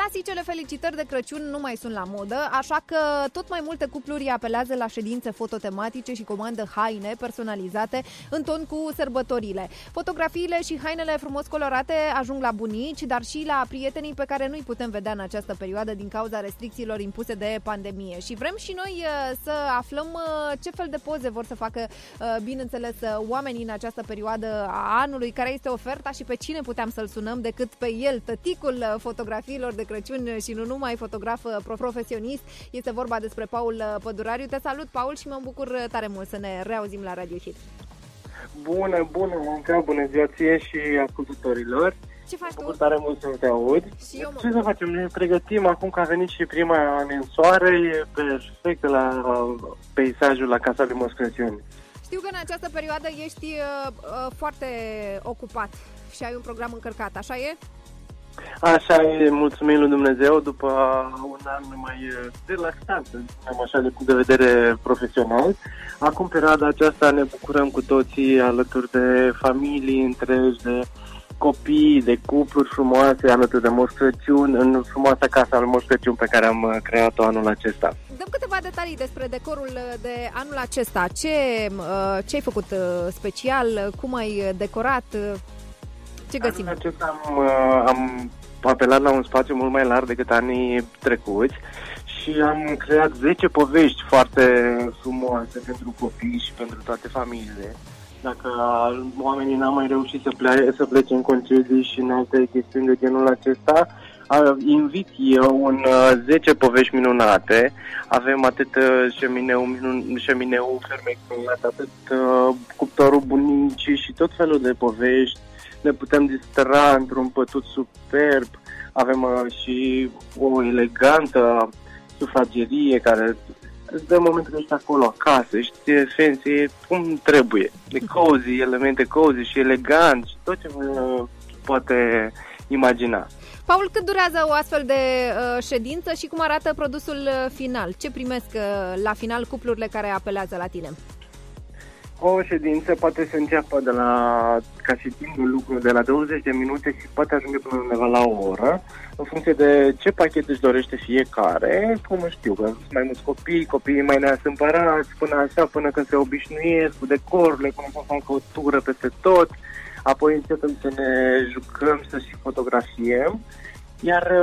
Clasicele felicitări de Crăciun nu mai sunt la modă, așa că tot mai multe cupluri apelează la ședințe fototematice și comandă haine personalizate în ton cu sărbătorile. Fotografiile și hainele frumos colorate ajung la bunici, dar și la prietenii pe care nu-i putem vedea în această perioadă din cauza restricțiilor impuse de pandemie. Și vrem și noi să aflăm ce fel de poze vor să facă, bineînțeles, oamenii în această perioadă a anului, care este oferta și pe cine puteam să-l sunăm decât pe el, tăticul fotografiilor de Crăciun și nu numai, fotograf profesionist. Este vorba despre Paul Pădurariu. Te salut, Paul, și mă bucur tare mult să ne reauzim la Radio Hit. Bună, bună ziua ție și ascultătorilor. Ce faci tu? Mă bucur tare mult să te aud. Ce să facem? Ne pregătim acum că a venit și prima ninsoare, e perfect la peisajul la Casa de Moș Crăciun. Știu că în această perioadă ești foarte ocupat și ai un program încărcat, așa e? Așa e, mulțumim lui Dumnezeu, după un an mai relaxant, așa, de punct de vedere profesional. Acum, perioada aceasta, ne bucurăm cu toții alături de familii întregi, de copii, de cupluri frumoase, alături de Moș Crăciun, în frumoasa casa al Moș Crăciun pe care am creat-o anul acesta. Dăm câteva detalii despre decorul de anul acesta. Ce ai făcut special? Cum ai decorat? Ce găsim? Anul acesta am apelat la un spațiu mult mai larg decât anii trecuți și am creat 10 povești foarte frumoase pentru copii și pentru toate familiile. Dacă oamenii n-au mai reușit să plece în concedii și în alte chestiuni de genul acesta, invit eu în 10 povești minunate. Avem atât șemineu fermec minunat, atât cuptorul bunicii și tot felul de povești. Ne putem distra într-un pătut superb. Avem și o elegantă sufragerie care îți dă momentul ăsta acolo acasă, ești fancy cum trebuie, de cozy, elemente cozy și elegant și tot ce vă poate imagina. Paul, cât durează o astfel de ședință și cum arată produsul final? Ce primesc la final cuplurile care apelează la tine? O ședință poate să înceapă ca și timp de lucru, de la 20 de minute și poate ajunge până undeva la o oră, în funcție de ce pachet își dorește fiecare. Cum știu, că sunt mai mulți copiii mai neasâmpărați, până când se obișnuiesc cu decorurile, până să facă o tură peste tot, apoi începem să ne jucăm, să și fotografiem, iar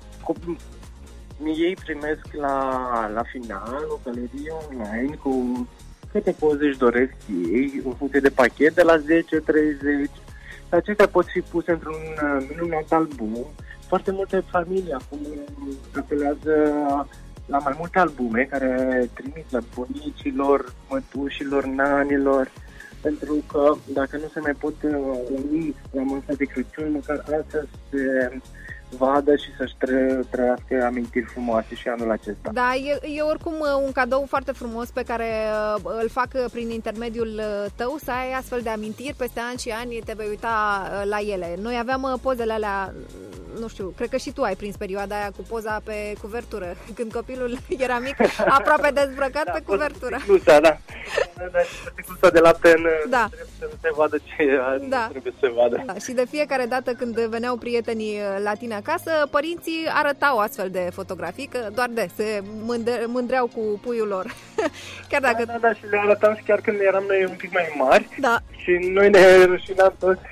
ei primesc la final o galerie online cu câte poze își doresc ei, în funcție de pachet, de la 10-30. Acestea pot fi puse într-un minunat album. Foarte multe familii acum apelează la mai multe albume care trimit la bunicilor, mătușilor, nanilor, pentru că dacă nu se mai pot uni la masa de Crăciun, măcar asta se vadă și să-și trăiască amintiri frumoase și anul acesta. Da, e oricum un cadou foarte frumos pe care îl fac prin intermediul tău, să ai astfel de amintiri peste ani și ani, te vei uita la ele. Noi aveam pozele alea, nu știu, cred că și tu ai prins perioada aia cu poza pe cuvertură, când copilul era mic, aproape dezbrăcat pe cuvertură. Da, sticluța de lapte trebuie să nu se vadă ce trebuie să se vadă. Da, și de fiecare dată când veneau prietenii la tine acasă, părinții arătau astfel de fotografii, că doar se mândreau cu puiul lor. Chiar dacă... Da, și le arătam și chiar când eram noi un pic mai mari. Da. Și noi ne rușinam toți.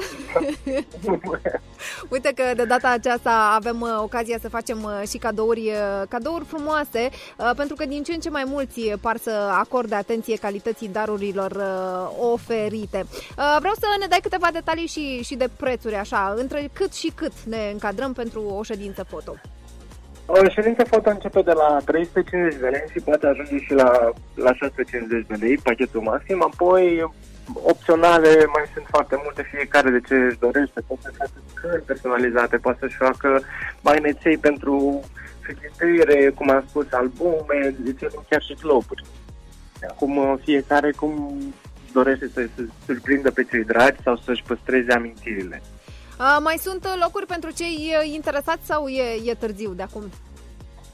Uite că de data aceasta avem ocazia să facem și cadouri frumoase, pentru că din ce în ce mai mulți par să acorde atenție calității darurilor oferite. Vreau să ne dai câteva detalii și de prețuri, așa, între cât și cât ne încadrăm pentru o ședință foto. O ședință foto începe de la 350 de lei și poate ajunge și la 650 de lei, pachetul maxim. Apoi, opționale mai sunt foarte multe, fiecare de ce își dorește. Poate să facă scări personalizate, poate să-și facă magneței pentru frigideire, cum am spus, albume, chiar și globuri. Acum fiecare cum dorește să se surprindă pe cei dragi sau să-și păstreze amintirile. Mai sunt locuri pentru cei interesați sau e târziu de acum?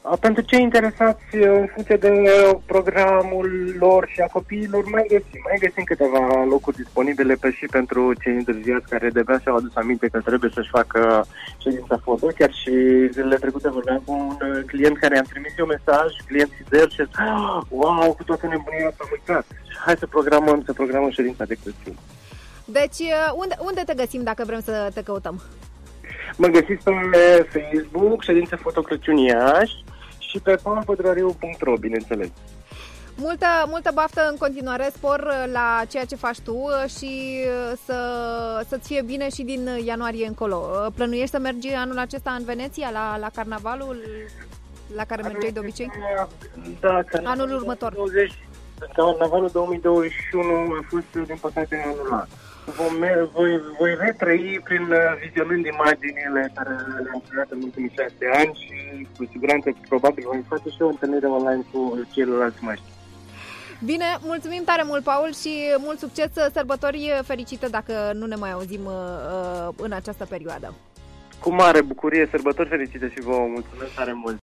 Pentru cei interesați în funcție de programul lor și a copiilor, mai găsim câteva locuri disponibile și pentru cei întârziați care de-abia și-au adus aminte că trebuie să-și facă ședința foto. Chiar și zilele trecute vorbeam cu un client care i-am trimis eu mesaj, client fidel, și wow, cu toată nebunia asta am uitat. Hai să programăm ședința de Crăciun. Deci, unde te găsim dacă vrem să te căutăm? Mă găsiți pe Facebook, ședințe foto Crăciun Iași, și pe paulpădurariu.ro, bineînțeles. Multă baftă în continuare, spor la ceea ce faci tu și să-ți fie bine și din ianuarie încolo. Plănuiești să mergi anul acesta în Veneția la carnavalul la care mergeai de obicei? Da, anul următor. Carnavalul 2021 a fost, din păcate, anulat. Voi retrăi prin vizionând imaginile care le-am creat în ultimii 6 ani și cu siguranță probabil voi face și o întâlnire online cu ceilalți maștri. Bine, mulțumim tare mult, Paul, și mult succes, sărbători fericite dacă nu ne mai auzim în această perioadă. Cu mare bucurie, sărbători fericite și vouă, mulțumesc tare mult!